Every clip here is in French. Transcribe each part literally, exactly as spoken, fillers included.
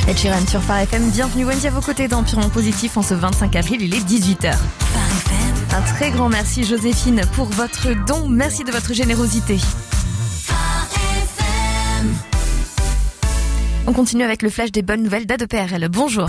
Ed Sheeran sur Phare F M. Bienvenue Wendy à vos côtés dans Purement Positif en ce vingt-cinq avril, il est dix-huit heures. Phare F M. Un très grand merci Joséphine pour votre don. Merci de votre générosité. Phare F M. On continue avec le flash des bonnes nouvelles d'A deux P R L. Bonjour.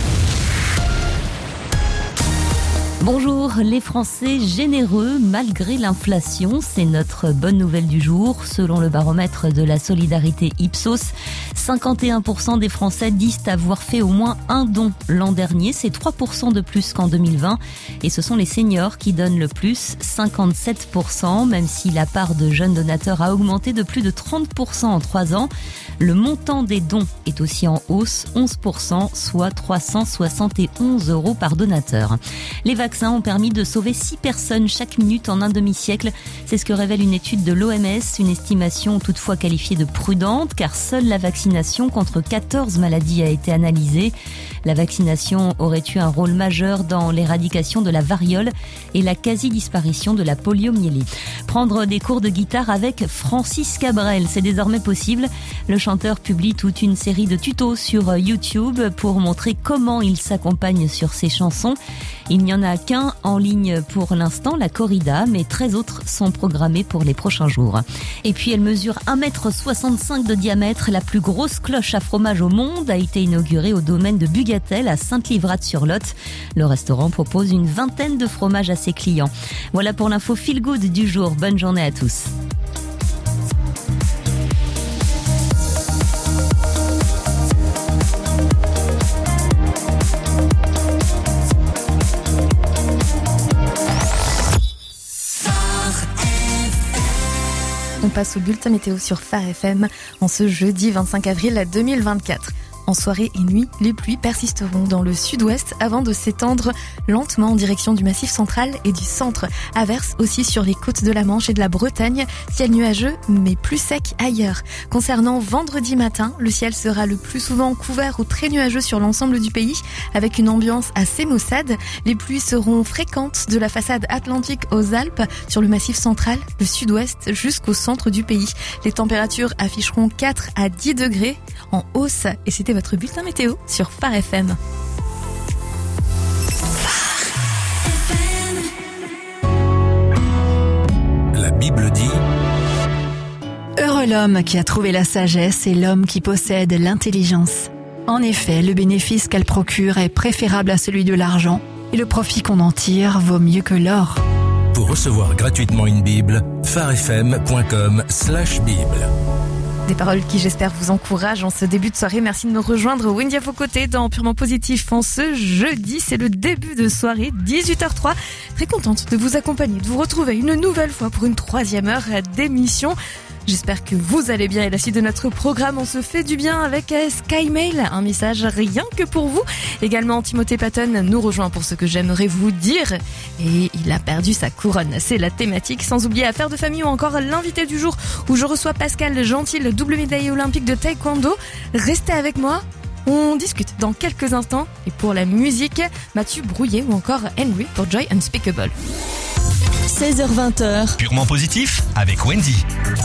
Bonjour, les Français généreux malgré l'inflation, c'est notre bonne nouvelle du jour. Selon le baromètre de la solidarité Ipsos, cinquante et un pour cent des Français disent avoir fait au moins un don l'an dernier. C'est trois pour cent de plus qu'en deux mille vingt. Et ce sont les seniors qui donnent le plus, cinquante-sept pour cent, même si la part de jeunes donateurs a augmenté de plus de trente pour cent en trois ans. Le montant des dons est aussi en hausse, onze pour cent, soit trois cent soixante et onze euros par donateur. Les vaccins ont permis de sauver six personnes chaque minute en un demi-siècle. C'est ce que révèle une étude de l'O M S, une estimation toutefois qualifiée de prudente, car seule la vaccination contre quatorze maladies a été analysée. La vaccination aurait eu un rôle majeur dans l'éradication de la variole et la quasi-disparition de la poliomyélite. Prendre des cours de guitare avec Francis Cabrel, c'est désormais possible. Le chanteur publie toute une série de tutos sur YouTube pour montrer comment il s'accompagne sur ses chansons. Il n'y en a qu'un en ligne pour l'instant, la corrida, mais treize autres sont programmés pour les prochains jours. Et puis elle mesure un mètre soixante-cinq de diamètre. La plus grosse cloche à fromage au monde a été inaugurée au domaine de Bugatel à Sainte-Livrade-sur-Lot. Le restaurant propose une vingtaine de fromages à ses clients. Voilà pour l'info feel good du jour. Bonne journée à tous. On passe au bulletin météo sur Phare F M en ce jeudi vingt-cinq avril deux mille vingt-quatre. En soirée et nuit, les pluies persisteront dans le sud-ouest avant de s'étendre lentement en direction du Massif central et du centre. Averse aussi sur les côtes de la Manche et de la Bretagne. Ciel nuageux, mais plus sec ailleurs. Concernant vendredi matin, le ciel sera le plus souvent couvert ou très nuageux sur l'ensemble du pays, avec une ambiance assez maussade. Les pluies seront fréquentes de la façade atlantique aux Alpes, sur le Massif central, le sud-ouest jusqu'au centre du pays. Les températures afficheront quatre à dix degrés en hausse. Et c'était votre bulletin météo sur Phare F M. La Bible dit: Heureux l'homme qui a trouvé la sagesse et l'homme qui possède l'intelligence. En effet, le bénéfice qu'elle procure est préférable à celui de l'argent et le profit qu'on en tire vaut mieux que l'or. Pour recevoir gratuitement une Bible, pharefm point com slash bible. Des paroles qui, j'espère, vous encouragent en ce début de soirée. Merci de nous rejoindre, Wendy à vos côtés, dans Purement Positif en ce jeudi. C'est le début de soirée, dix-huit heures zéro trois. Très contente de vous accompagner, de vous retrouver une nouvelle fois pour une troisième heure d'émission. J'espère que vous allez bien et la suite de notre programme, on se fait du bien avec Skymail, un message rien que pour vous. Également, Timothée Patton nous rejoint pour ce que j'aimerais vous dire. Et il a perdu sa couronne, c'est la thématique. Sans oublier Affaires de famille ou encore l'invité du jour où je reçois Pascal Gentil, double médaillé olympique de taekwondo. Restez avec moi. On discute dans quelques instants. Et pour la musique, Mathieu Brouillet ou encore Henry pour Joy Unspeakable. seize heures vingt. Purement Positif avec Wendy.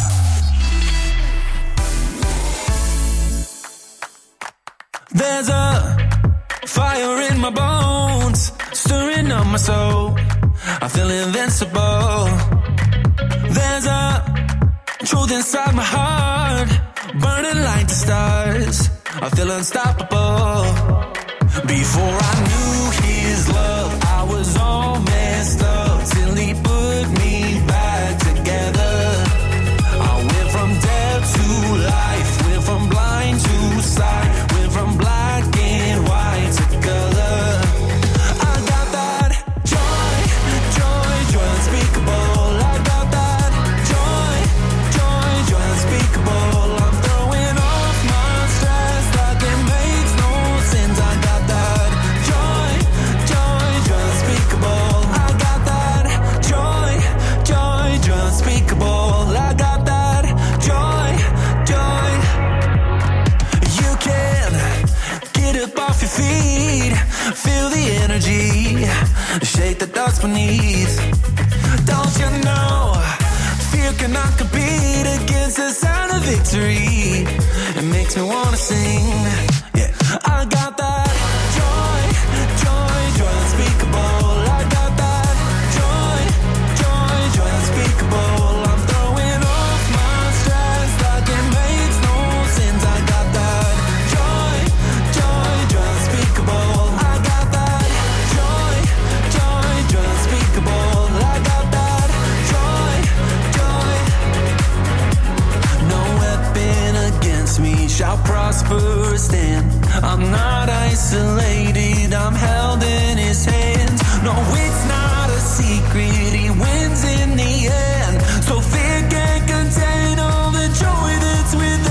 There's a fire in my bones, stirring up my soul. I feel invincible. There's a truth inside my heart, burning like the stars. I feel unstoppable. Before I knew his love, I was all messed up till he put me back together. I went from dead to life, went from blind to sight. From black and white to color, I got that joy, joy, joy unspeakable. I got that joy, joy, joy unspeakable. I'm throwing off my stress like it makes no sense. I got that joy, joy, joy unspeakable. I got that joy, joy, joy unspeakable. I got that joy, joy. You can get up off your feet, feel the energy, shake the dust beneath. Don't you know, fear cannot compete against the sound of victory. It makes me wanna sing, yeah. stand. I'm not isolated, I'm held in his hands. No, it's not a secret, he wins in the end. So fear can't contain all the joy that's within.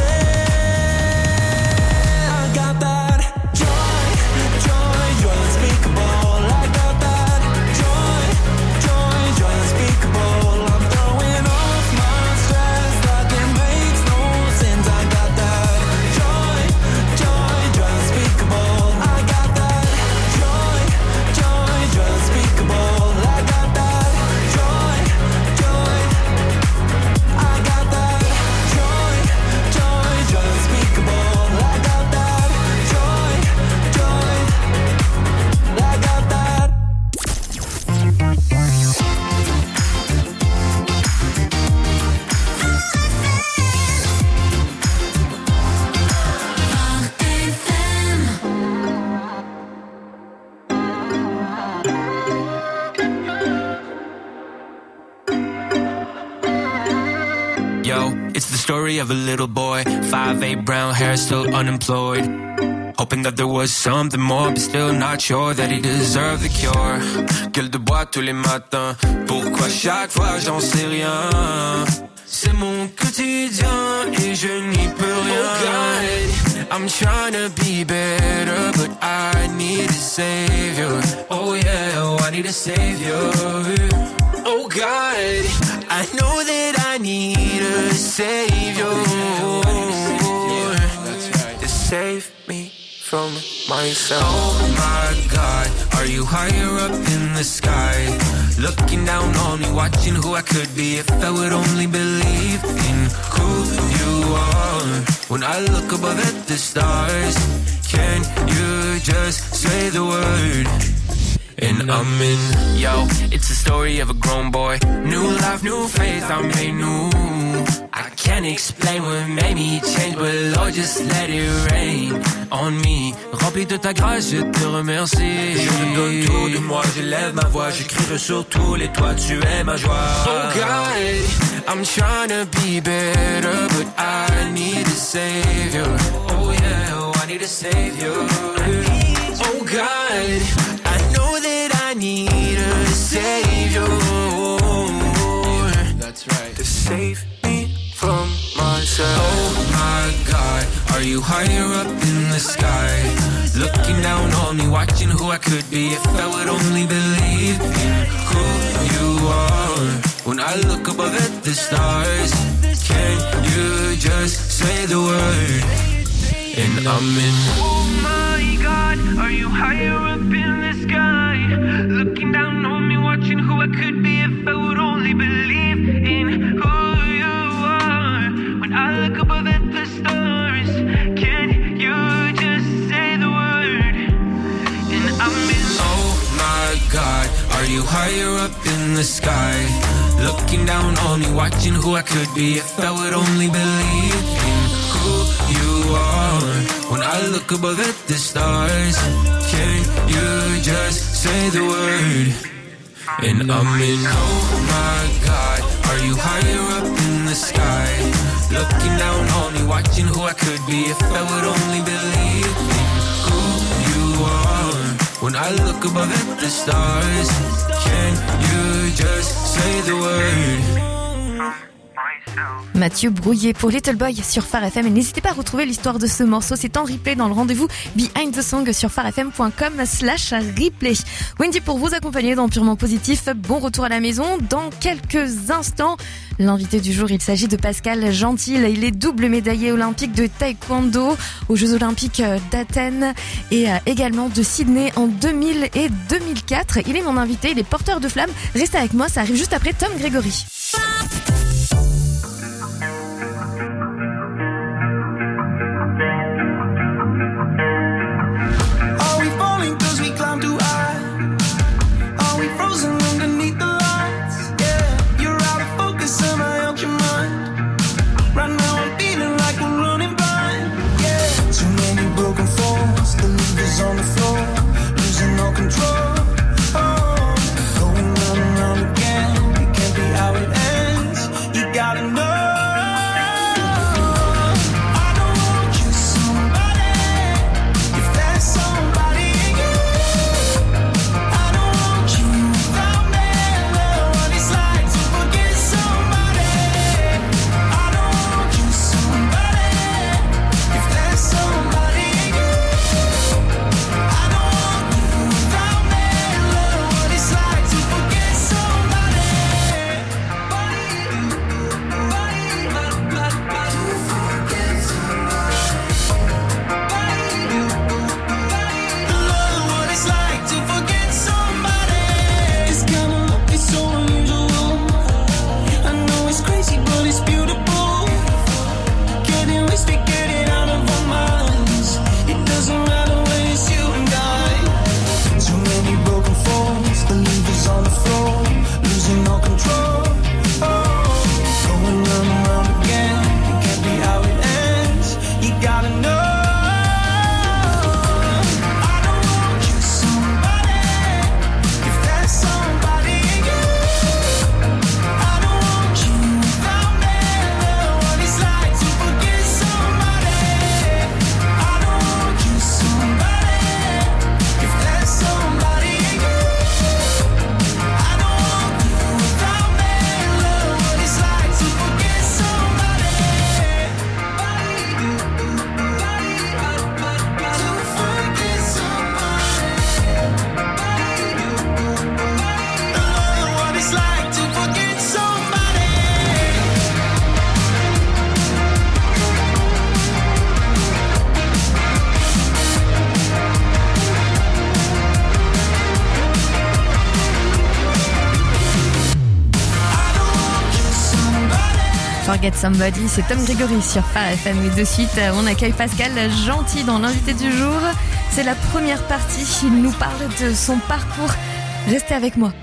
I got that joy, joy, joy unspeakable. I got that joy, joy, joy unspeakable. I'm throwing off my stress like it makes no sense. I got that joy, joy, joy unspeakable. I got that joy, joy, joy unspeakable. I got that joy, joy. I got that joy, joy, joy unspeakable. I got that joy, joy. I got that. Yo, it's the story of a little boy, five eight, brown hair, still unemployed. Hoping that there was something more, but still not sure that he deserved the cure. Gueule de bois tous les matins, pourquoi chaque fois j'en sais rien? C'est mon quotidien et je n'y peux rien. Oh God, I'm trying to be better, but I need a savior. Oh yeah, oh, I need a savior. Oh God, I know that I need a savior to save me from myself. Oh my God, are you higher up in the sky? Looking down on me, watching who I could be if I would only believe in who you are. When I look above at the stars, can you just say the word? And I'm in, yo, it's the story of a grown boy. New life, new faith, I'm made new. I can't explain what made me change, but Lord, just let it rain on me. Rempli de ta grâce, je te remercie. Je te donne tout de moi, j'élève ma voix, j'écrive sur tous les toits, tu es ma joie. Oh God, I'm trying to be better, but I need a savior. Oh yeah, oh, I need a savior. Oh God, I know that I need a savior. That's right. To save me from myself. Oh my God, are you higher up in the sky? Looking down on me, watching who I could be if I would only believe in who you are. When I look above at the stars, can you just say the word? And I'm in. Oh my God, are you higher up in the sky? Looking down on me, watching who I could be if I would only believe in who you are. When I look above at the stars, can you just say the word? And I'm in. Oh my God, are you higher up in the sky? Looking down on me, watching who I could be if I would only believe in who you are. When I look above at the stars, can you just say the word? And I'm in. Oh my God, are you higher up in the sky? Looking down on me, watching who I could be if I would only believe in who you are. When I look above at the stars, can you just say the word? Mathieu Brouillet pour Little Boy sur Phare F M. Et n'hésitez pas à retrouver l'histoire de ce morceau. C'est en replay dans le rendez-vous Behind the Song sur pharefm.com slash replay. Wendy pour vous accompagner dans Purement Positif. Bon retour à la maison. Dans quelques instants, l'invité du jour, il s'agit de Pascal Gentil. Il est double médaillé olympique de taekwondo aux Jeux Olympiques d'Athènes et également de Sydney en deux mille et deux mille quatre. Il est mon invité, il est porteur de flammes. Restez avec moi, ça arrive juste après Tom Grégory. On the floor, losing all control. Oh, going round and round again. It can't be how it ends. Forget Somebody, c'est Tom Grégory sur Phare F M. Et de suite, on accueille Pascal Gentil dans l'invité du jour. C'est la première partie, il nous parle de son parcours. Restez avec moi.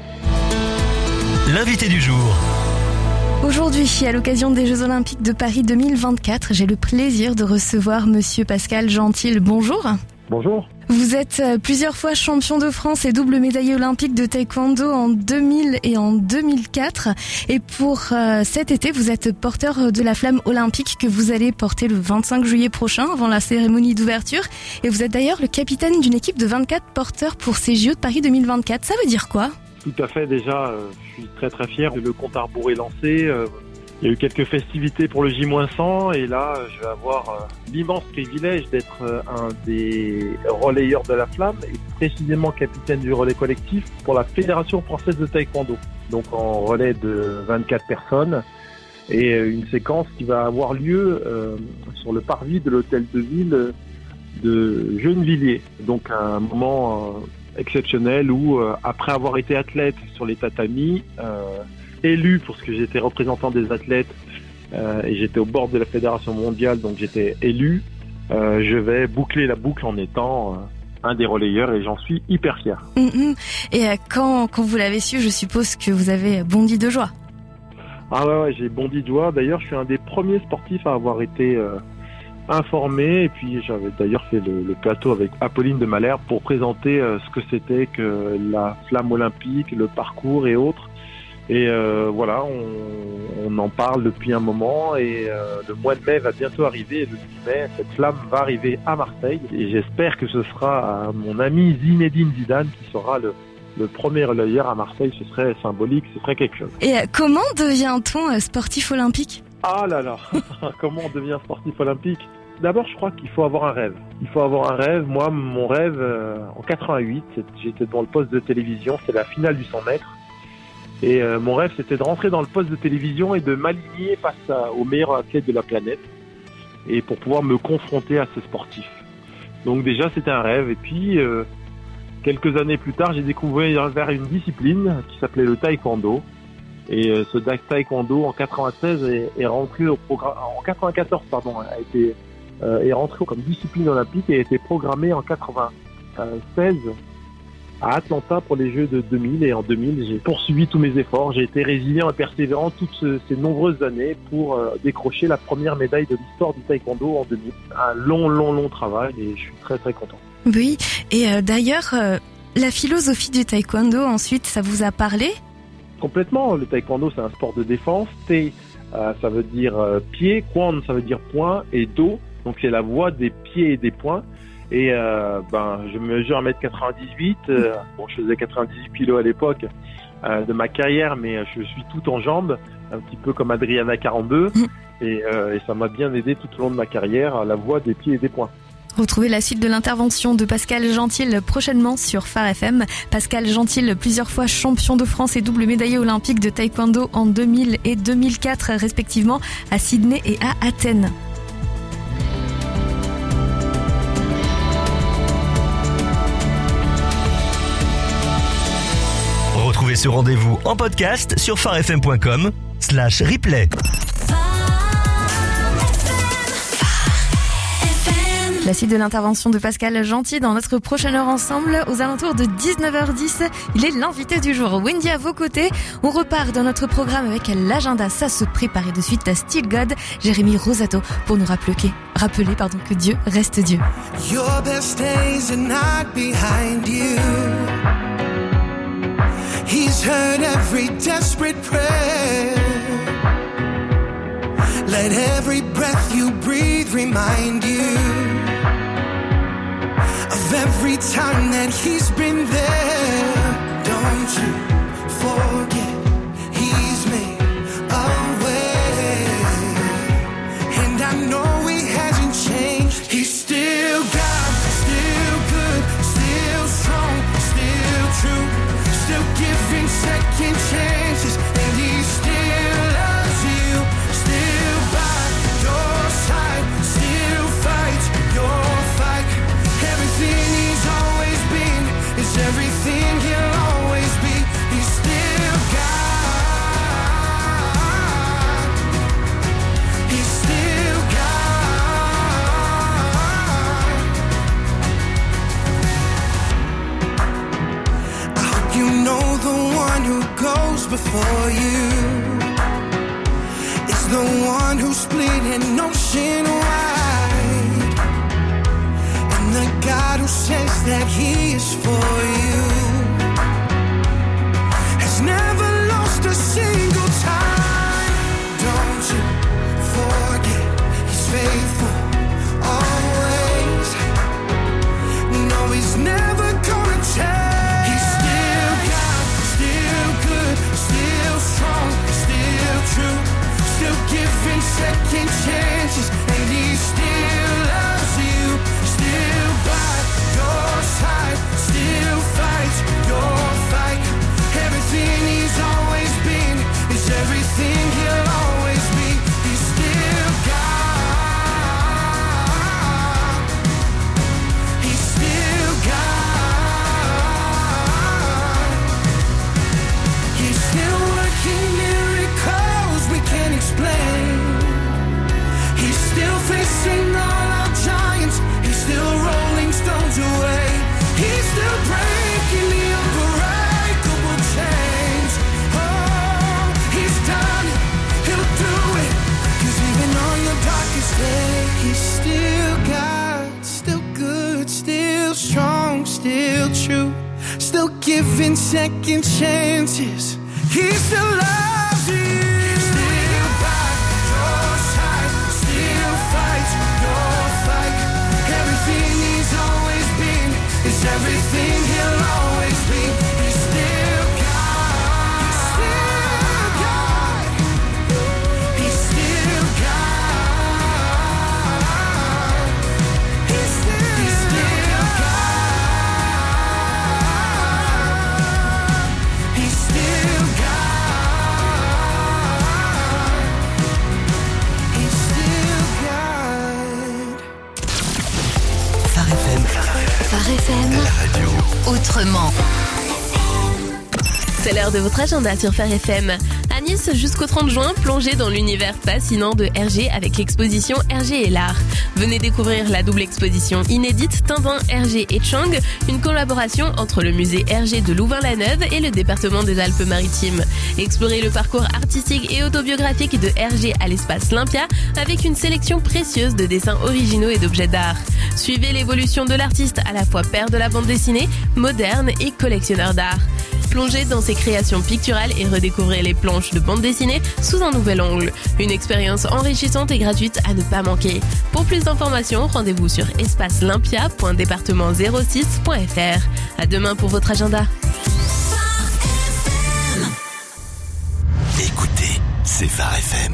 L'invité du jour. Aujourd'hui, à l'occasion des Jeux Olympiques de Paris deux mille vingt-quatre, j'ai le plaisir de recevoir Monsieur Pascal Gentil. Bonjour. Bonjour. Vous êtes plusieurs fois champion de France et double médaillé olympique de taekwondo en deux mille et en deux mille quatre. Et pour euh, cet été, vous êtes porteur de la flamme olympique que vous allez porter le vingt-cinq juillet prochain avant la cérémonie d'ouverture. Et vous êtes d'ailleurs le capitaine d'une équipe de vingt-quatre porteurs pour ces J O de Paris deux mille vingt-quatre. Ça veut dire quoi ? Tout à fait, déjà, euh, je suis très très fier. Le compte à rebours est lancé. Euh, il y a eu quelques festivités pour le J cent et là, je vais avoir euh, l'immense privilège d'être euh, un des relayeurs de la flamme et précisément capitaine du relais collectif pour la Fédération française de taekwondo. Donc en relais de vingt-quatre personnes et euh, une séquence qui va avoir lieu euh, sur le parvis de l'hôtel de ville de Gennevilliers. Donc un moment euh, exceptionnel où, euh, après avoir été athlète sur les tatamis, euh, élu pour ce que j'étais représentant des athlètes euh, et j'étais au bord de la fédération mondiale, donc j'étais élu, euh, je vais boucler la boucle en étant euh, un des relayeurs et j'en suis hyper fier. Mmh. Et euh, quand, quand vous l'avez su, je suppose que vous avez bondi de joie. Ah ouais, ouais, j'ai bondi de joie. D'ailleurs, je suis un des premiers sportifs à avoir été euh, informé et puis j'avais d'ailleurs fait le, le plateau avec Apolline de Malherbe pour présenter euh, ce que c'était que la flamme olympique, le parcours et autres. Et euh, voilà, on, on en parle depuis un moment et euh, le mois de mai va bientôt arriver et le dix mai, cette flamme va arriver à Marseille et j'espère que ce sera à mon ami Zinedine Zidane qui sera le, le premier relayeur à Marseille. Ce serait symbolique, ce serait quelque chose. Et euh, comment devient-on sportif olympique ? Ah là là, comment on devient sportif olympique ? D'abord, je crois qu'il faut avoir un rêve. Il faut avoir un rêve. Moi, mon rêve, euh, en quatre-vingt-huit, j'étais dans le poste de télévision, c'est la finale du cent mètres. Et euh, mon rêve, c'était de rentrer dans le poste de télévision et de m'aligner face à, aux meilleurs athlètes de la planète et pour pouvoir me confronter à ces sportifs. Donc déjà, c'était un rêve. Et puis, euh, quelques années plus tard, j'ai découvert vers une discipline qui s'appelait le taekwondo. Et euh, ce taekwondo, en quatre-vingt-seize, est, est rentré au programme, en quatre-vingt-quatorze, pardon, a été euh, est rentré comme discipline olympique et a été programmé en quatre-vingt-seize à Atlanta pour les Jeux de deux mille. Et en deux mille, j'ai poursuivi tous mes efforts. J'ai été résilient et persévérant toutes ce, ces nombreuses années pour euh, décrocher la première médaille de l'histoire du taekwondo en deux mille. Un long, long, long travail et je suis très, très content. Oui, et euh, d'ailleurs, euh, la philosophie du taekwondo, ensuite, ça vous a parlé ? Complètement. Le taekwondo, c'est un sport de défense. Te, euh, ça veut dire euh, pied. Kwan, ça veut dire poing. Et do, donc c'est la voie des pieds et des poings. Et euh, ben, je mesure un mètre quatre-vingt-dix-huit. Euh, bon, je faisais quatre-vingt-dix-huit kilos à l'époque euh, de ma carrière, mais je suis tout en jambes, un petit peu comme Adriana Carambeu. Et, euh, et ça m'a bien aidé tout au long de ma carrière à la voie des pieds et des poings. Retrouvez la suite de l'intervention de Pascal Gentil prochainement sur Phare F M. Pascal Gentil, plusieurs fois champion de France et double médaillé olympique de taekwondo en deux mille et deux mille quatre respectivement à Sydney et à Athènes. Retrouvez ce rendez-vous en podcast sur pharefm point com slash replay. La suite de l'intervention de Pascal Gentil dans notre prochaine heure ensemble aux alentours de dix-neuf heures dix. Il est l'invité du jour. Wendy à vos côtés. On repart dans notre programme avec l'agenda. Ça se prépare et de suite à Still God, Jérémy Rosato pour nous rappeler, rappeler pardon, que Dieu reste Dieu. Your best days are not behind you. He's heard every desperate prayer. Let every breath you breathe remind you of every time that he's been there. Don't you forget he's made a way. And I know he hasn't changed. He's still God, still good, still strong, still true, still giving second chances. And he still loves you, still by your side, still fights your fight. Everything he's always been is everything he'll always be. the one who goes before you is the one who split an ocean wide, and the God who says that he is for you has never lost a single time. Don't you forget he's faithful always. No, he's never gonna change. He's still God, still good, still strong, still true, still giving second chances, and he still loves you, still by your side, still fights your fight. Everything he's always been is everything he'll always be. He's still God. He's still God. He's still working miracles we can't explain. He's still facing all our giants. He's still rolling stones away. He's still breaking the unbreakable chains. Oh, he's done it. He'll do it. 'Cause even on your darkest day, he's still God, still good, still strong, still true, still giving second chances. He still loves you. Still by your side, still fights your fight. Everything he's always been is everything he'll always be. He's still God. He's still God. He's still God. He's still, he's still God. He's still God. He's still God. Phare F M. Phare F M. La radio. Autrement. C'est l'heure de votre agenda sur Phare F M. À Nice, jusqu'au trente juin, plongez dans l'univers fascinant de R G avec l'exposition R G et l'art. Venez découvrir la double exposition inédite Tintin, R G et Chang, une collaboration entre le musée R G de Louvain-la-Neuve et le département des Alpes-Maritimes. Explorez le parcours artistique et autobiographique de R G à l'espace Lympia avec une sélection précieuse de dessins originaux et d'objets d'art. Suivez l'évolution de l'artiste, à la fois père de la bande dessinée, moderne et collectionneur d'art. Plongez dans ses créations picturales et redécouvrez les planches de bande dessinée sous un nouvel angle. Une expérience enrichissante et gratuite à ne pas manquer. Pour plus d'informations, rendez-vous sur espace lympia point département zéro six point f r. À demain pour votre agenda. Écoutez, c'est Phare F M.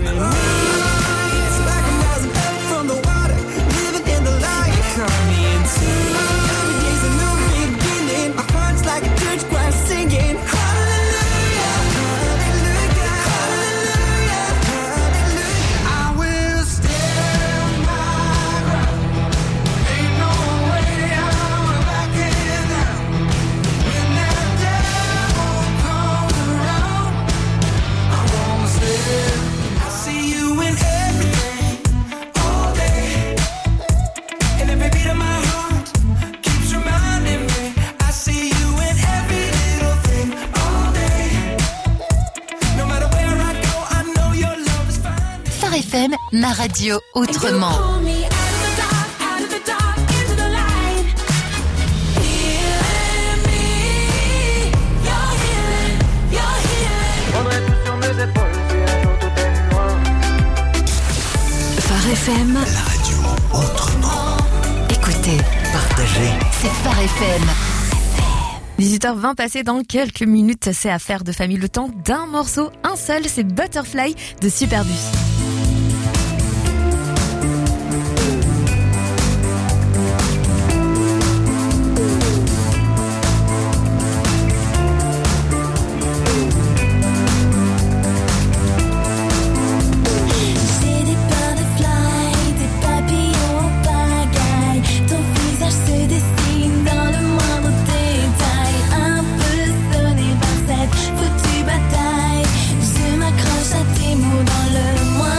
Singing hallelujah, hallelujah, hallelujah, hallelujah. I will stand my ground. Ain't no way I'm backing down. When that devil comes around, I won't stand. I see you in everything, all day, and every beat of my heart keeps reminding me. I see you in every Phare F M, ma radio autrement. Phare F M, la radio autrement. Écoutez, partagez. C'est Phare F M. dix-huit heures vingt passées dans quelques minutes, c'est affaire de famille. Le temps d'un morceau, un seul, c'est Butterfly de Superbus. Foutue bataille, je m'accroche à tes mots dans le moindre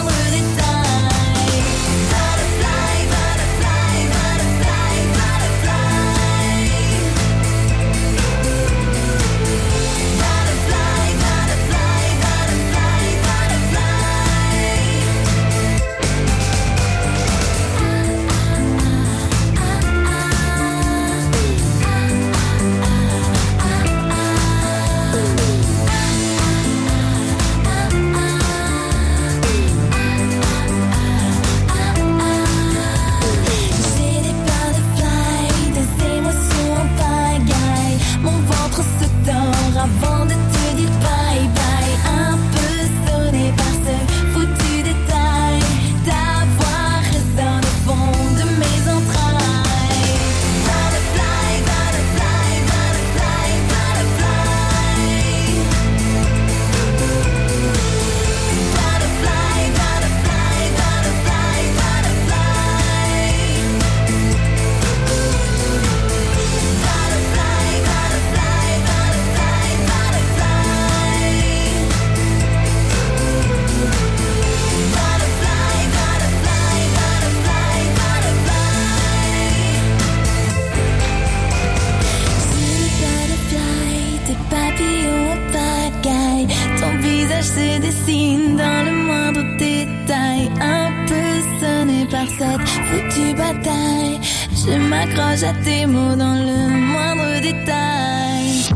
Je m'accroche à tes mots dans le moindre détail.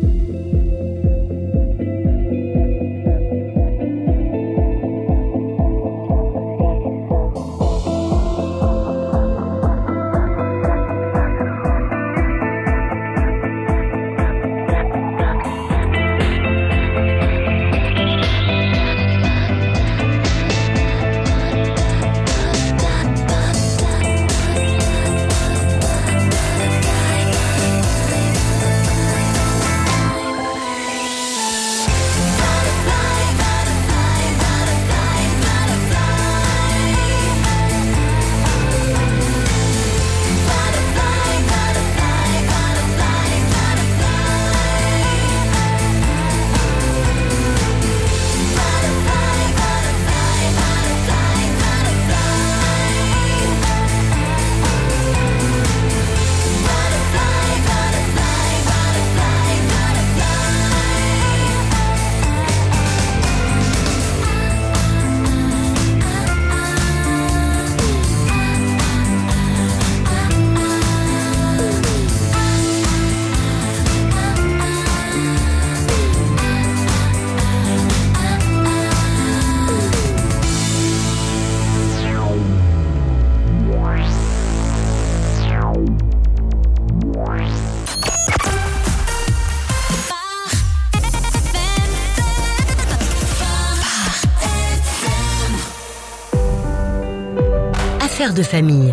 Affaires de famille.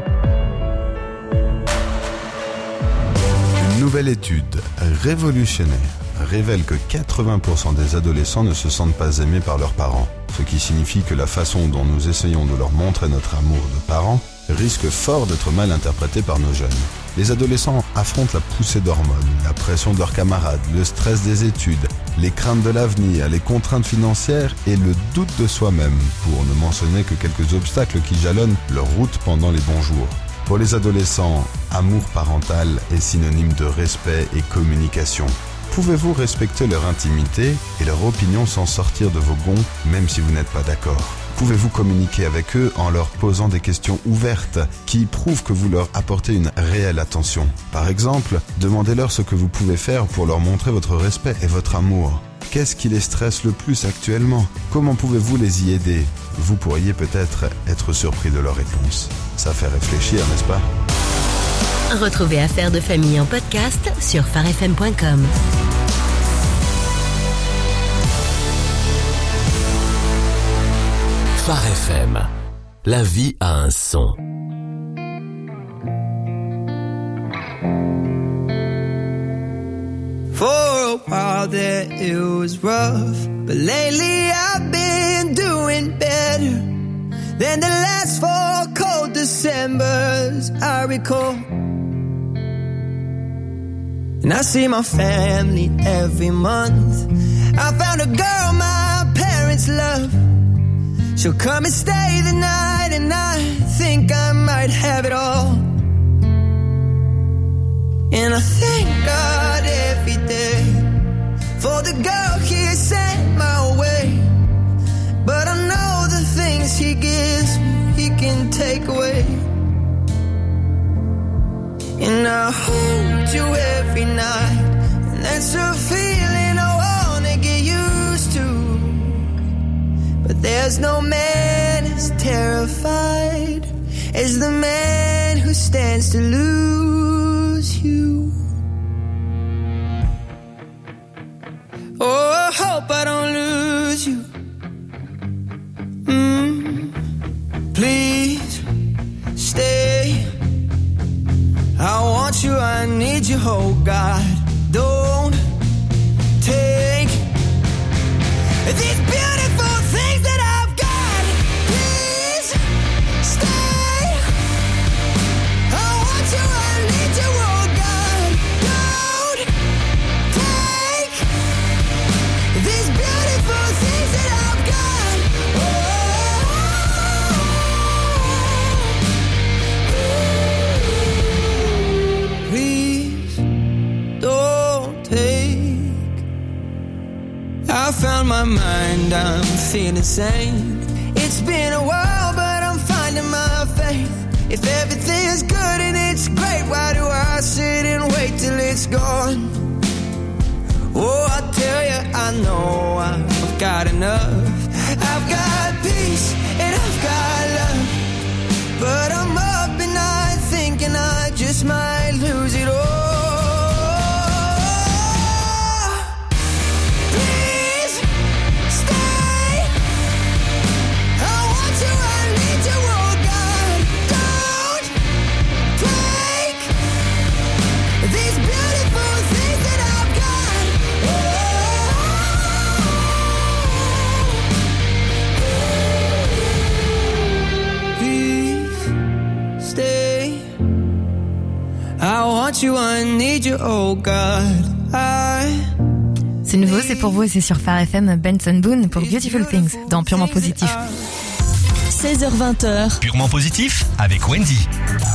Une nouvelle étude révolutionnaire révèle que quatre-vingts pour cent des adolescents ne se sentent pas aimés par leurs parents, ce qui signifie que la façon dont nous essayons de leur montrer notre amour de parents risque fort d'être mal interprétée par nos jeunes. Les adolescents affrontent la poussée d'hormones, la pression de leurs camarades, le stress des études, les craintes de l'avenir, les contraintes financières et le doute de soi-même, pour ne mentionner que quelques obstacles qui jalonnent leur route pendant les bons jours. Pour les adolescents, amour parental est synonyme de respect et communication. Pouvez-vous respecter leur intimité et leur opinion sans sortir de vos gonds, même si vous n'êtes pas d'accord ? Pouvez-vous communiquer avec eux en leur posant des questions ouvertes qui prouvent que vous leur apportez une réelle attention ? Par exemple, demandez-leur ce que vous pouvez faire pour leur montrer votre respect et votre amour. Qu'est-ce qui les stresse le plus actuellement ? Comment pouvez-vous les y aider ? Vous pourriez peut-être être surpris de leur réponse. Ça fait réfléchir, n'est-ce pas ? Retrouvez Affaires de famille en podcast sur phare f m point com. Phare F M. La vie a un son. For a while there it was rough, but lately I've been doing better than the last four cold Decembers I recall. And I see my family every month. I found a girl my parents love. She'll come and stay the night, and I think I might have it all. And I thank God every day for the girl He sent my way. But I know the things He gives me, He can take away. And I hold you every night, and that's a feeling I wanna get used to. But there's no man as terrified as the man who stands to lose you. Oh, I hope I don't lose you. Mm, please stay. I want you, I need you, oh God. Don't take these beautiful things that I've got. Please stay. I want you, I need you, oh God. Don't take these beautiful things that I've got. Oh, please don't take. I found my mind, I'm feeling sane. It's been a while, but I'm finding my faith. If everything's good and it's great, it's gone. Oh, I tell you, I know I've got enough. I've got peace and I've got love, but I'm up at night thinking I just might lose it all. Please stay. I want you, I need you, oh God. Don't take these beautiful things that I've got. Please stay. I want you, I need you, oh God. I... C'est nouveau, c'est pour vous et c'est sur Phare F M. Benson Boone pour Beautiful Things dans Purement Positif. seize heures vingt. Purement Positif avec Wendy.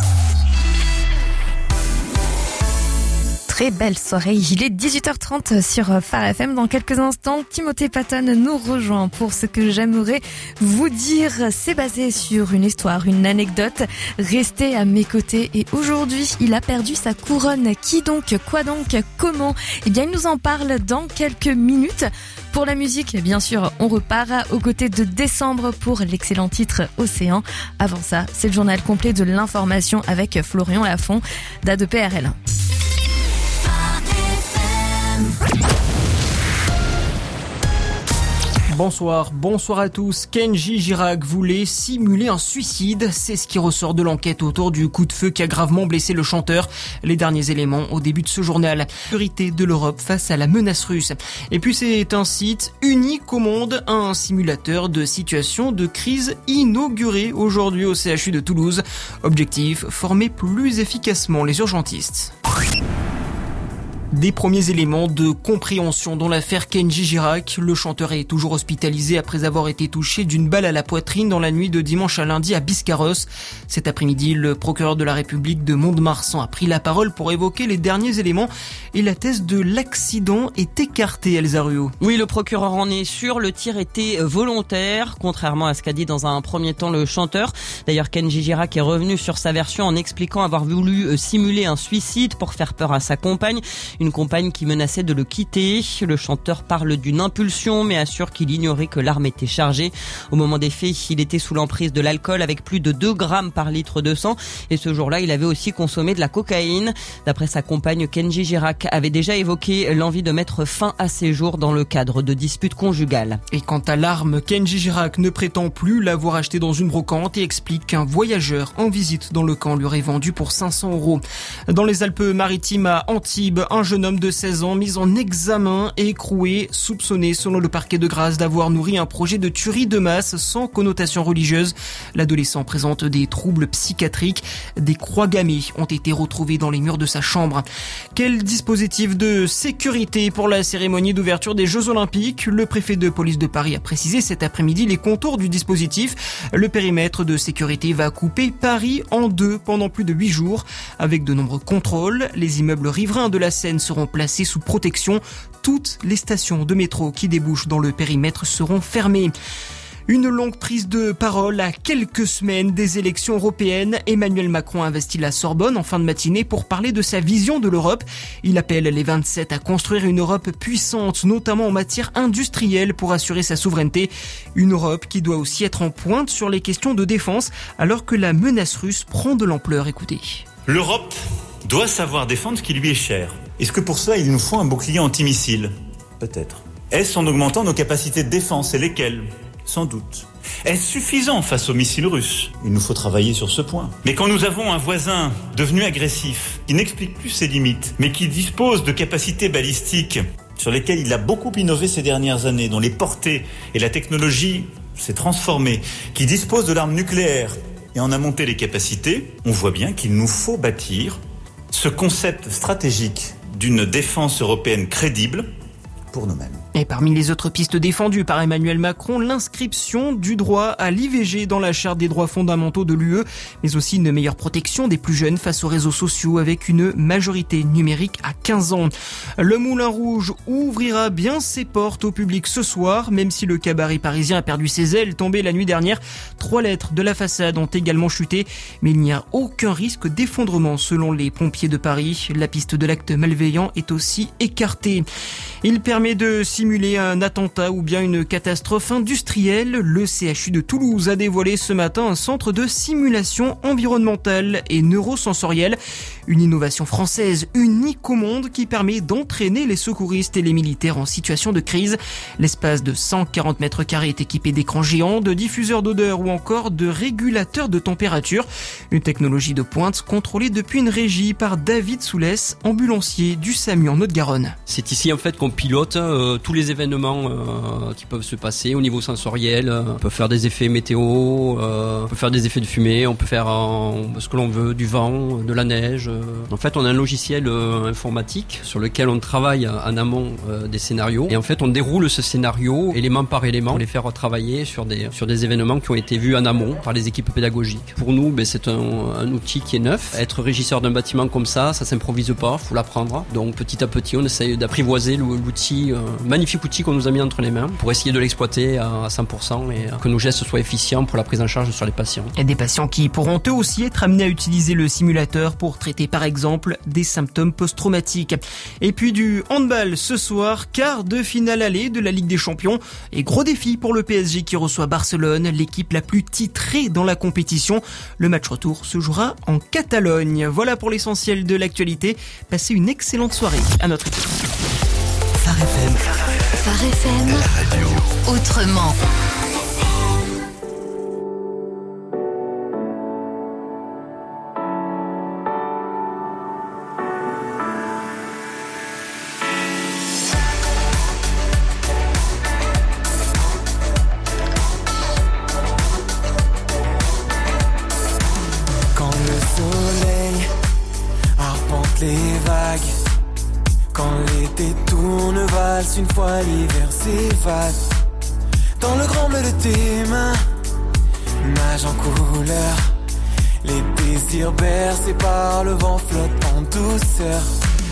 Très belle soirée, il est dix-huit heures trente sur Phare F M. Dans quelques instants, Timothée Patane nous rejoint pour ce que j'aimerais vous dire. C'est basé sur une histoire, une anecdote. Restez à mes côtés et aujourd'hui, il a perdu sa couronne. Qui donc? Quoi donc? Comment? Eh bien, il nous en parle dans quelques minutes. Pour la musique, bien sûr, on repart aux côtés de Décembre pour l'excellent titre Océan. Avant ça, c'est le journal complet de l'information avec Florian Lafont d'A deux P R L. Bonsoir, bonsoir à tous. Kenji Girac voulait simuler un suicide. C'est ce qui ressort de l'enquête autour du coup de feu qui a gravement blessé le chanteur. Les derniers éléments au début de ce journal. Sécurité de l'Europe face à la menace russe. Et puis c'est un site unique au monde, un simulateur de situation de crise inauguré aujourd'hui au C H U de Toulouse. Objectif, former plus efficacement les urgentistes. Des premiers éléments de compréhension dans l'affaire Kenji Girac. Le chanteur est toujours hospitalisé après avoir été touché d'une balle à la poitrine dans la nuit de dimanche à lundi à Biscarrosse. Cet après-midi, le procureur de la République de Mont-de-Marsan a pris la parole pour évoquer les derniers éléments et la thèse de l'accident est écartée, Elsa Ruot. Oui, le procureur en est sûr, le tir était volontaire, contrairement à ce qu'a dit dans un premier temps le chanteur. D'ailleurs, Kenji Girac est revenu sur sa version en expliquant avoir voulu simuler un suicide pour faire peur à sa compagne. Une compagne qui menaçait de le quitter. Le chanteur parle d'une impulsion mais assure qu'il ignorait que l'arme était chargée. Au moment des faits, il était sous l'emprise de l'alcool avec plus de deux grammes par litre de sang. Et ce jour-là, il avait aussi consommé de la cocaïne. D'après sa compagne, Kenji Girac avait déjà évoqué l'envie de mettre fin à ses jours dans le cadre de disputes conjugales. Et quant à l'arme, Kenji Girac ne prétend plus l'avoir achetée dans une brocante et explique qu'un voyageur en visite dans le camp lui aurait vendu pour cinq cents euros. Dans les Alpes-Maritimes à Antibes, un jeune homme de seize ans mis en examen et écroué, soupçonné selon le parquet de Grasse d'avoir nourri un projet de tuerie de masse sans connotation religieuse. L'adolescent présente des troubles psychiatriques. Des croix gammées ont été retrouvées dans les murs de sa chambre. Quel dispositif de sécurité pour la cérémonie d'ouverture des Jeux Olympiques? Le préfet de police de Paris a précisé cet après-midi les contours du dispositif. Le périmètre de sécurité va couper Paris en deux pendant plus de huit jours. Avec de nombreux contrôles, les immeubles riverains de la Seine seront placés sous protection. Toutes les stations de métro qui débouchent dans le périmètre seront fermées. Une longue prise de parole à quelques semaines des élections européennes. Emmanuel Macron a investi la Sorbonne en fin de matinée pour parler de sa vision de l'Europe. Il appelle les vingt-sept à construire une Europe puissante, notamment en matière industrielle pour assurer sa souveraineté. Une Europe qui doit aussi être en pointe sur les questions de défense alors que la menace russe prend de l'ampleur. Écoutez. L'Europe doit savoir défendre ce qui lui est cher. Est-ce que pour ça, il nous faut un bouclier antimissile? Peut-être. Est-ce en augmentant nos capacités de défense? Et lesquelles? Sans doute. Est-ce suffisant face aux missiles russes? Il nous faut travailler sur ce point. Mais quand nous avons un voisin devenu agressif, qui n'explique plus ses limites, mais qui dispose de capacités balistiques sur lesquelles il a beaucoup innové ces dernières années, dont les portées et la technologie s'est transformée, qui dispose de l'arme nucléaire et en a monté les capacités, on voit bien qu'il nous faut bâtir ce concept stratégique d'une défense européenne crédible pour nous-mêmes. Et parmi les autres pistes défendues par Emmanuel Macron, l'inscription du droit à l'I V G dans la charte des droits fondamentaux de l'U E, mais aussi une meilleure protection des plus jeunes face aux réseaux sociaux avec une majorité numérique à quinze ans. Le Moulin Rouge ouvrira bien ses portes au public ce soir, même si le cabaret parisien a perdu ses ailes tombées la nuit dernière. Trois lettres de la façade ont également chuté, mais il n'y a aucun risque d'effondrement selon les pompiers de Paris. La piste de l'acte malveillant est aussi écartée. Il permet de simuler un attentat ou bien une catastrophe industrielle. Le C H U de Toulouse a dévoilé ce matin un centre de simulation environnementale et neurosensorielle. Une innovation française unique au monde qui permet d'entraîner les secouristes et les militaires en situation de crise. L'espace de cent quarante mètres carrés est équipé d'écrans géants, de diffuseurs d'odeur ou encore de régulateurs de température. Une technologie de pointe contrôlée depuis une régie par David Soulès, ambulancier du SAMU en Haute-Garonne. C'est ici en fait qu'on pilote euh, tous les événements euh, qui peuvent se passer au niveau sensoriel. On peut faire des effets météo, euh, on peut faire des effets de fumée, on peut faire euh, ce que l'on veut, du vent, de la neige. Euh. En fait, on a un logiciel euh, informatique sur lequel on travaille en amont euh, des scénarios. Et en fait, on déroule ce scénario élément par élément pour les faire travailler sur des, sur des événements qui ont été vus en amont par les équipes pédagogiques. Pour nous, ben, c'est un, un outil qui est neuf. Être régisseur d'un bâtiment comme ça, ça s'improvise pas, faut l'apprendre. Donc petit à petit, on essaye d'apprivoiser l'outil, euh, magnifique outil qu'on nous a mis entre les mains pour essayer de l'exploiter à cent pour cent et que nos gestes soient efficients pour la prise en charge sur les patients. Et des patients qui pourront eux aussi être amenés à utiliser le simulateur pour traiter par exemple des symptômes post-traumatiques. Et puis du handball ce soir, quart de finale aller de la Ligue des Champions. Et gros défi pour le P S G qui reçoit Barcelone, l'équipe la plus titrée dans la compétition. Le match retour se jouera en Catalogne. Voilà pour l'essentiel de l'actualité. Passez une excellente soirée à notre équipe. Phare F M. Phare F M. La radio. Autrement. Quand le soleil arpente les vagues, quand l'été tourne valse, une fois l'hiver s'évade. Dans le grand bleu de tes mains, nage en couleur. Les désirs bercés par le vent flottent en douceur.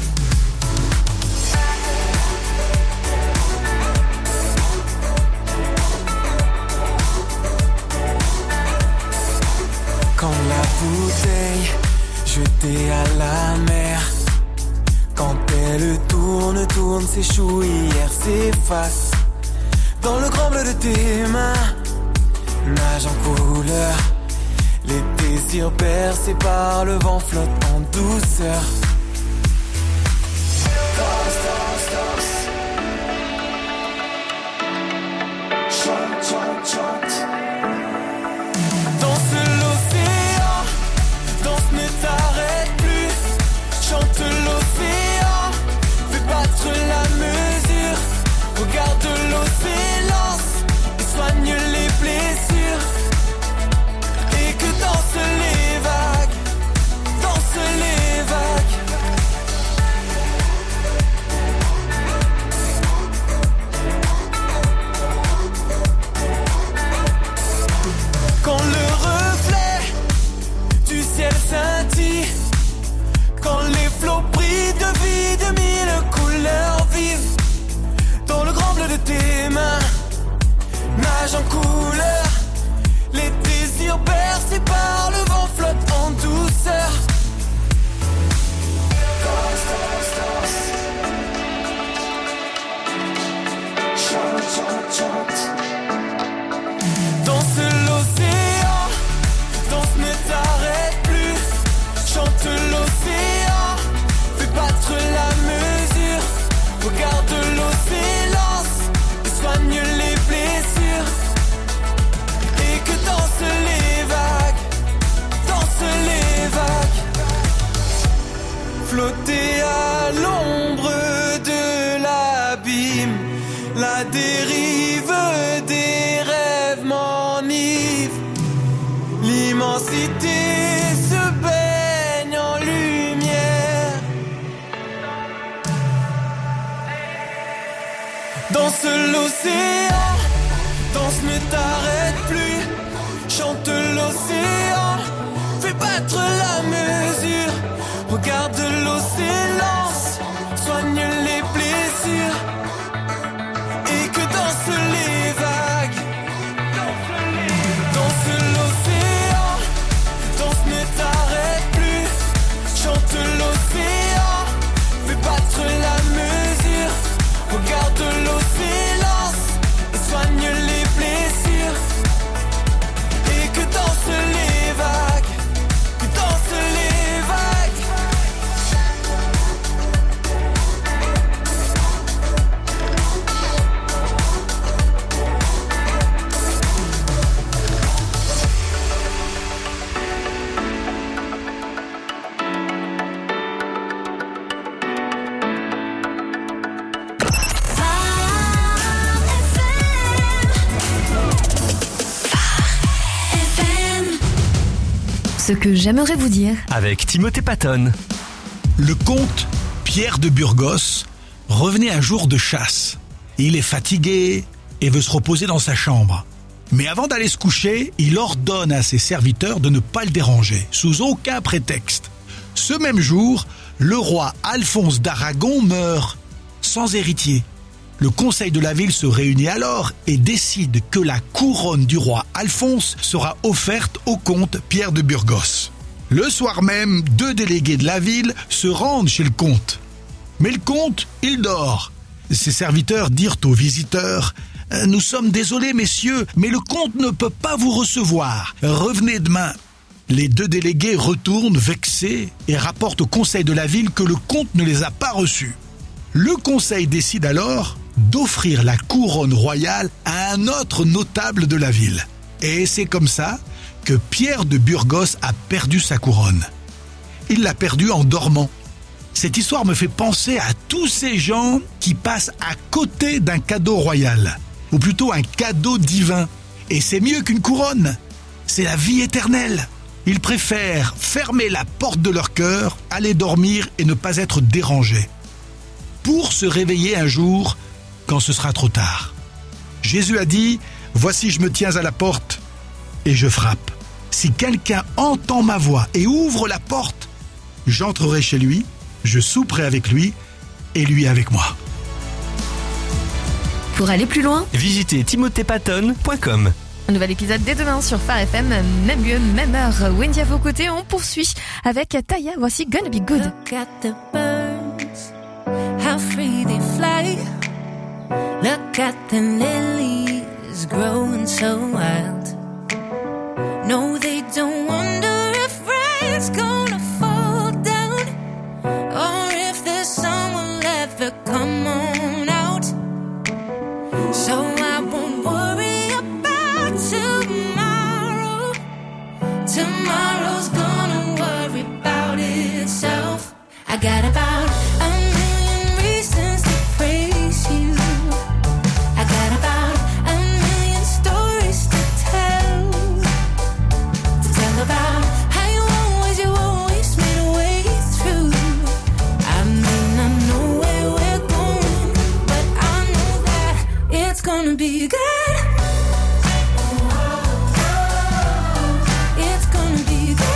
Quand la bouteille jetée à la mer, quand elle tourne, tourne, s'échoue, hier s'efface. Dans le grand bleu de tes mains, nage en couleur. Les désirs bercés par le vent flottent en douceur. Danse, danse, danse. Chante, chante, chante. Danse l'océan, danse ne t'arrête plus. Chante l'océan, fais battre la mesure. Regarde l'eau s'élance et soigne les blessures. Et que dansent les vagues, dansent les vagues. Quand le reflet du ciel scintille, quand les flots brillent de vie de mille couleurs vives, dans le grand bleu de tes mains, nage en couleur. Les désirs bercés par le vent flottent en douceur. Danse, danse, danse. Chante, chante, chante. Danse l'océan, danse ne t'arrête plus. Chante l'océan, fais battre la mesure. Regarde l'eau s'élance et soigne les blessures. Et que dansent les vagues, dansent les vagues. Flotter à l'ombre de l'abîme, la dérive des rêves m'enivre. L'immensité se baigne en lumière. Danse l'océan, danse ne t'arrête plus. Chante l'océan, fais battre la mesure. Regarde l'eau s'élance, soigne les blessures. Et que dansent les vagues. Danse l'océan, danse ne t'arrête plus. Chante l'océan, fais battre la mesure. Regarde l'eau s'élance et soigne les blessures. Et que dansent les vagues, que dansent les vagues. Ce que j'aimerais vous dire. Avec Timothée Patton. Le comte Pierre de Burgos revenait un jour de chasse. Il est fatigué et veut se reposer dans sa chambre. Mais avant d'aller se coucher, il ordonne à ses serviteurs de ne pas le déranger, sous aucun prétexte. Ce même jour, le roi Alphonse d'Aragon meurt, sans héritier. Le conseil de la ville se réunit alors et décide que la couronne du roi Alphonse sera offerte au comte Pierre de Burgos. Le soir même, deux délégués de la ville se rendent chez le comte. Mais le comte, il dort. Ses serviteurs dirent aux visiteurs « Nous sommes désolés, messieurs, mais le comte ne peut pas vous recevoir. Revenez demain. » Les deux délégués retournent vexés et rapportent au conseil de la ville que le comte ne les a pas reçus. Le conseil décide alors d'offrir la couronne royale à un autre notable de la ville. Et c'est comme ça que Pierre de Burgos a perdu sa couronne. Il l'a perdue en dormant. Cette histoire me fait penser à tous ces gens qui passent à côté d'un cadeau royal, ou plutôt un cadeau divin. Et c'est mieux qu'une couronne, c'est la vie éternelle. Ils préfèrent fermer la porte de leur cœur, aller dormir et ne pas être dérangés, pour se réveiller un jour quand ce sera trop tard. Jésus a dit « Voici, je me tiens à la porte et je frappe. Si quelqu'un entend ma voix et ouvre la porte, j'entrerai chez lui, je souperai avec lui et lui avec moi. » Pour aller plus loin, visitez timothée patton point com. Un nouvel épisode dès demain sur Phare F M, même lieu, même heure. Wendy à vos côtés, on poursuit avec Taya. Voici Gonna Be Good. Look at the birds, how free they fly. Look at the lilies growing so wild. No, they don't wonder if rain's gonna fall down, or if the sun will ever come on out. So I won't worry about tomorrow. Tomorrow's gonna worry about itself. I got about a million reasons to praise you. I got about a million stories to tell. To tell about how you always, you always made a way through. I may not know where we're going, but I know that it's gonna be good. It's gonna be good.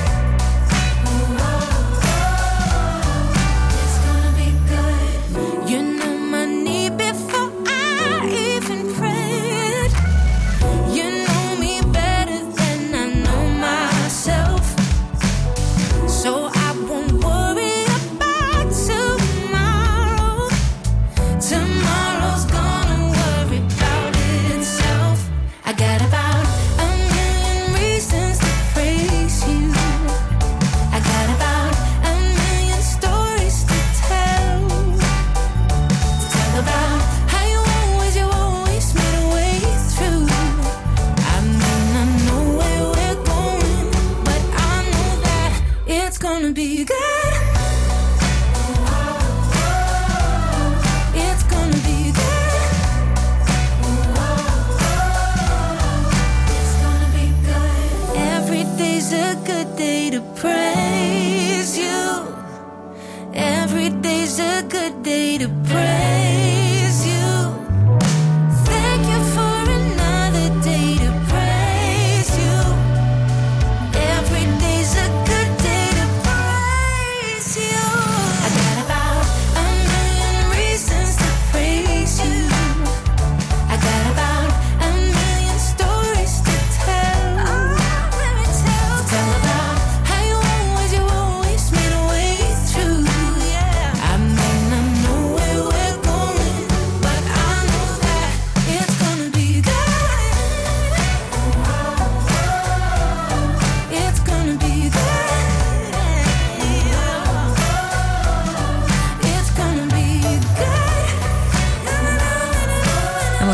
It's gonna be good. You know my need before I even prayed. You know me better than I know myself. So I won't worry about tomorrow. Tomorrow's gonna worry about itself. I got about a million reasons to praise you. I got about a million stories to tell. To tell about how you always, you always made a way through. I may not know where we're going, but I know that it's gonna be good. It's gonna be good. It's gonna be good. Every day's a good day to praise you. Every day's a good day to praise you.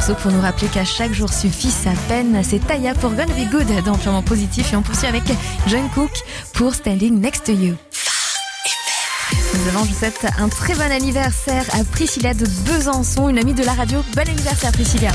morceau pour nous rappeler qu'à chaque jour suffit sa peine. C'est Taya pour Gonna Be Good dans Purement Positif et on poursuit avec John Cook pour Standing Next to You. Nous avons, je souhaite un très bon anniversaire à Priscilla de Besançon, une amie de la radio. Bon anniversaire Priscilla.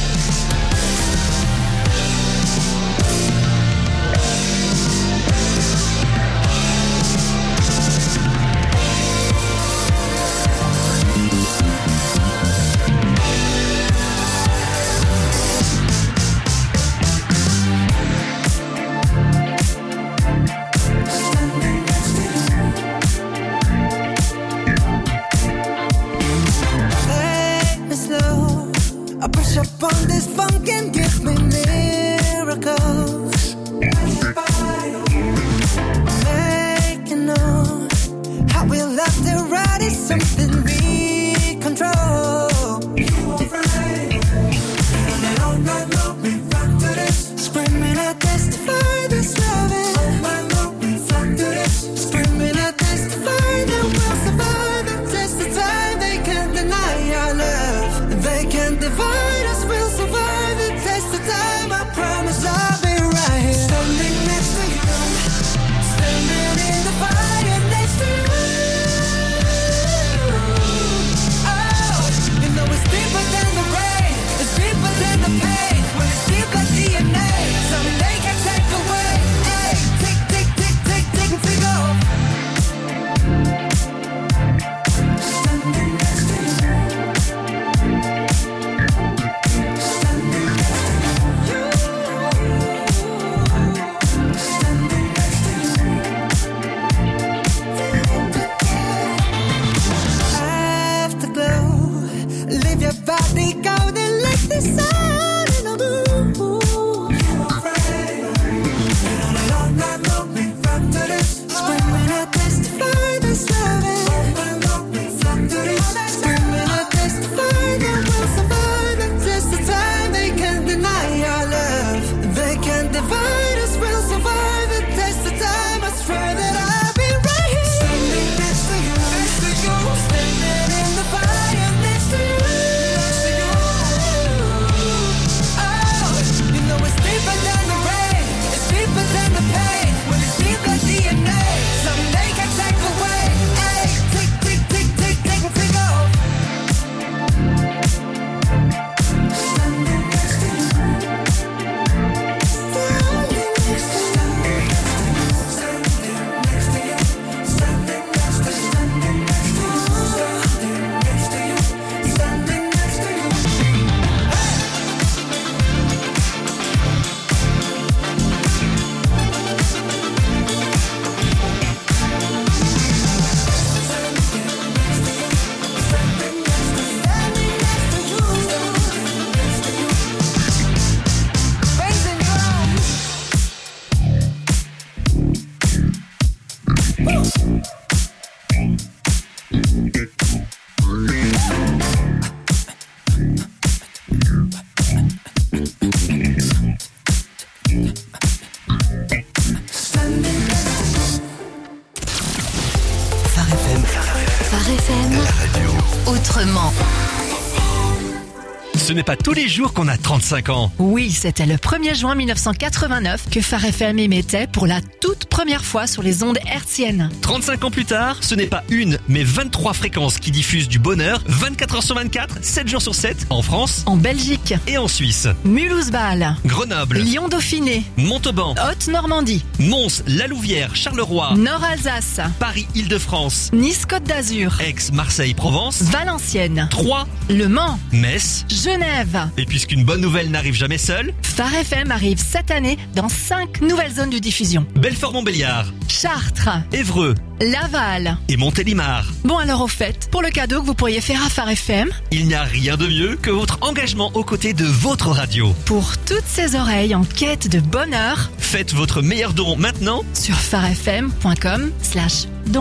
Ce n'est pas tous les jours qu'on a trente-cinq ans. Oui, c'était le premier juin mille neuf cent quatre-vingt-neuf que Phare F M émettait pour la toute première fois sur les ondes hertziennes. trente-cinq ans plus tard, ce n'est pas une, mais vingt-trois fréquences qui diffusent du bonheur, vingt-quatre heures sur vingt-quatre, sept jours sur sept, en France, en Belgique et en Suisse. Mulhouse-Bâle, Grenoble, Lyon-Dauphiné, Montauban, Haute-Normandie, Mons, La Louvière, Charleroi, Nord-Alsace, Paris-Île-de-France, Nice-Côte d'Azur, Aix, Marseille, Provence, Valenciennes, Troyes, Le Mans, Metz, Genève. Et puisqu'une bonne nouvelle n'arrive jamais seule, Phare F M arrive cette année dans cinq nouvelles zones de diffusion. Belfort-Montbéliard, Chartres, Évreux, Laval et Montélimar. Bon alors au fait, pour le cadeau que vous pourriez faire à Phare F M, il n'y a rien de mieux que votre engagement aux côtés de votre radio. Pour toutes ces oreilles en quête de bonheur, faites votre meilleur don maintenant sur pharefm point com slash don.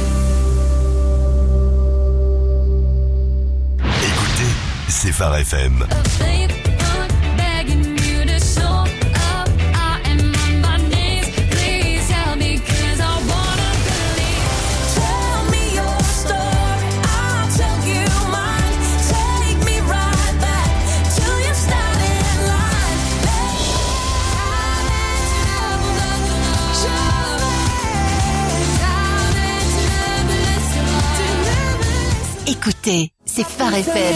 Écoutez, c'est Phare F M. Tell me your story, I'll tell you mine. Take me right back to Écoutez, c'est Phare F M.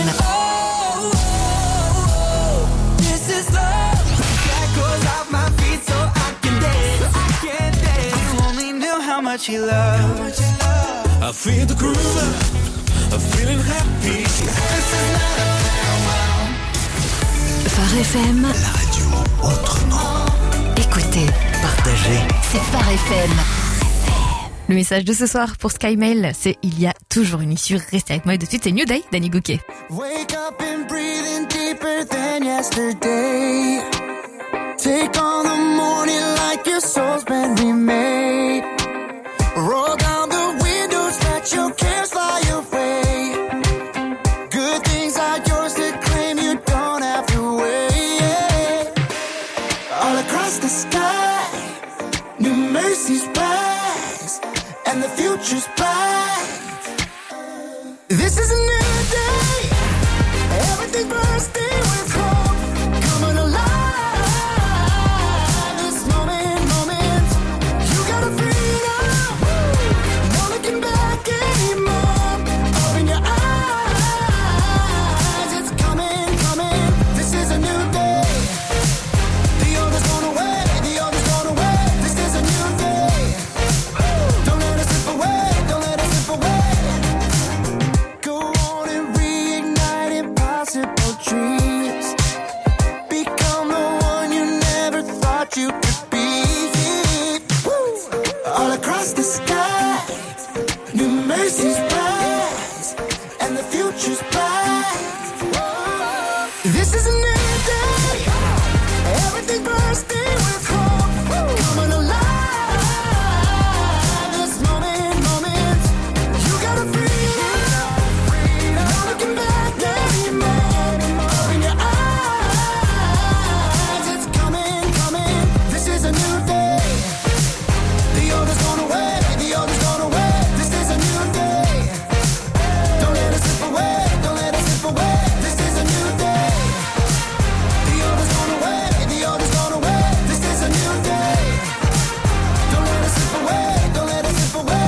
This is love that goes off my feet so I can dance, so I can dance. If you only knew how much you love. I feel the groove, I'm feeling happy. This is not a farewell. Phare F M. La radio autrement. Écoutez, partagez. C'est Phare F M. Le message de ce soir pour SkyMail, c'est il y a toujours une issue. Restez avec moi et de suite, c'est New Day, Danny Gouquet. Wake up and breathe in deeper than yesterday. Take on the morning like your soul's been remade. Roll down the windows, let your cares fly away. Good things are yours to claim, you don't have to wait. All across the sky, new mercies rise, and the future's bright. This is a new day, everything bursting with hope, coming alive. This moment, moment, you gotta freedom, no looking back anymore. Open your eyes, it's coming, coming. This is a new day. The old is gone away, the old is gone away. This is a new day. Don't let it slip away, don't let it slip away. Go on and reignite impossible dreams. Become the one you never thought you could be. Woo! All across the sky, new mercies rise, and the future's bright. This is a new day, everything bursting with hope, coming alive. This moment, moment, you gotta freedom, no looking back anymore. Open your eyes, it's coming, coming. This is a new day. The old is gone away, the old is gone away. This is a new day. Don't let it slip away, don't let it slip away. This is a new day. The old is gone away, the old is gone away. This is a new day. Don't let it slip away, don't let it slip away.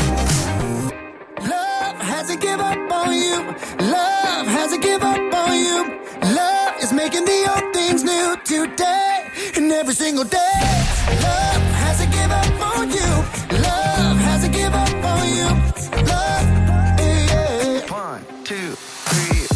Love hasn't give up on you. Love hasn't give up on you. Love is making the old things new today and every single day. Love hasn't give up on you. Love hasn't give up on you. Love, yeah, yeah. One, two, three.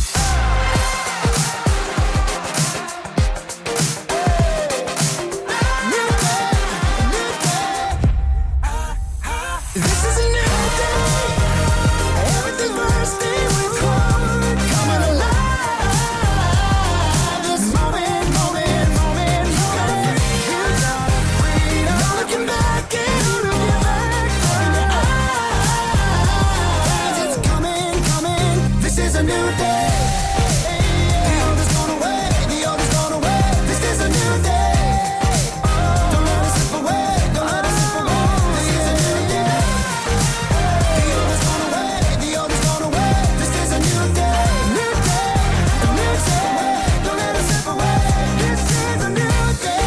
New day, new day. This is a new day. Everything bursting with hope, coming alive. This moment, moment, moment. You gotta freedom, freedom. No looking back anymore. Open your eyes, it's coming, coming. This is a new day. The old is gone away, the old is gone away. This is a new day. Don't let it slip away, don't let it slip away. This is a new day. The old is gone away, the old is gone away. This is a new day. New day. Don't let it slip away, don't let it slip away. This is a new day.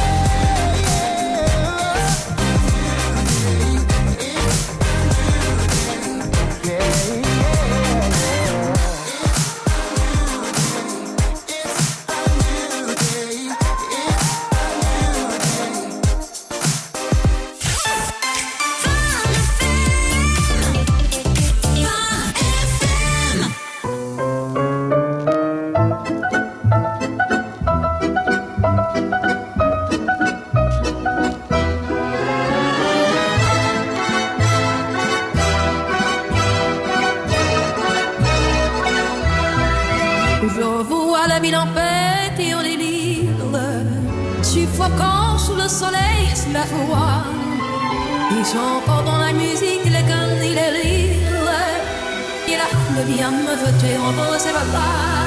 Je vois la ville en fête et en délire, suffocant sous le soleil, sous la foi. Et j'entends dans la musique les cris et les rires. Et la foule vient me jeter en beau ses bras.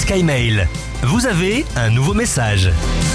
SkyMail. Vous avez un nouveau message.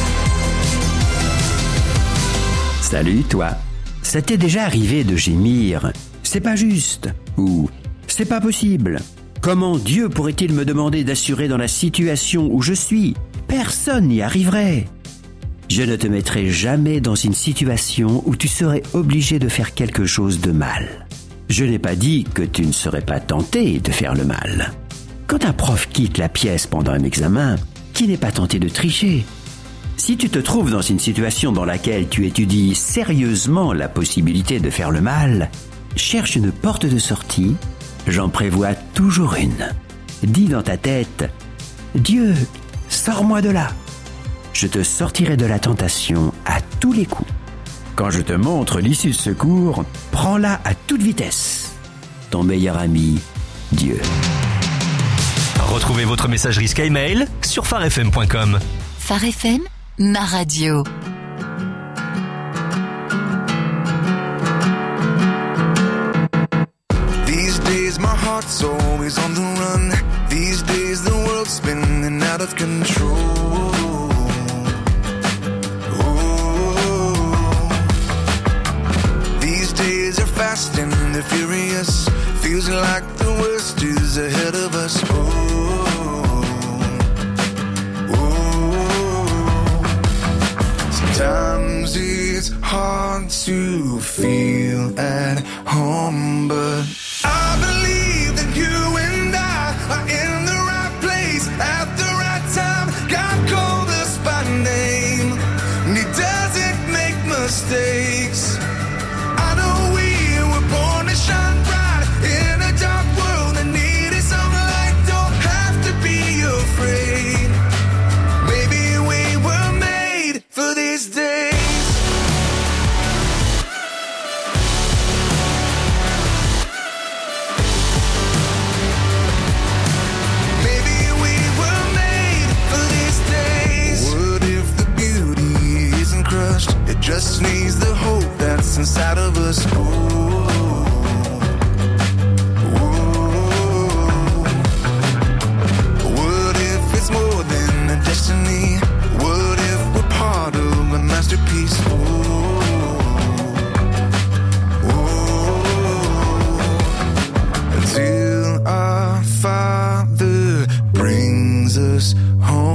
Salut toi. Ça t'est déjà arrivé de gémir « C'est pas juste » ou « C'est pas possible ». Comment Dieu pourrait-il me demander d'assurer dans la situation où je suis ? Personne n'y arriverait. Je ne te mettrai jamais dans une situation où tu serais obligé de faire quelque chose de mal. Je n'ai pas dit que tu ne serais pas tenté de faire le mal. Quand un prof quitte la pièce pendant un examen, qui n'est pas tenté de tricher ? Si tu te trouves dans une situation dans laquelle tu étudies sérieusement la possibilité de faire le mal, cherche une porte de sortie, j'en prévois toujours une. Dis dans ta tête « Dieu, sors-moi de là !» Je te sortirai de la tentation à tous les coups. Quand je te montre l'issue de secours, prends-la à toute vitesse. Ton meilleur ami, Dieu. Retrouvez votre messagerie SkyMail sur phare f m point com. Phare F M, ma radio. These days my heart's always on the run. These days the world's spinning out of control. Fast and they're furious. Feels like the worst is ahead of us. Oh, oh. Sometimes it's hard to feel at home, but I believe that you and I are in the right place at the right time. God called us by name, and He doesn't make mistakes. Shine bright in a dark world and needing some light. Don't have to be afraid. Maybe we were made for these days. Maybe we were made for these days. What if the beauty isn't crushed? It just needs the hope that's inside of us. Oh. Destiny. What if we're part of a masterpiece? Oh, oh. Until our Father brings us home.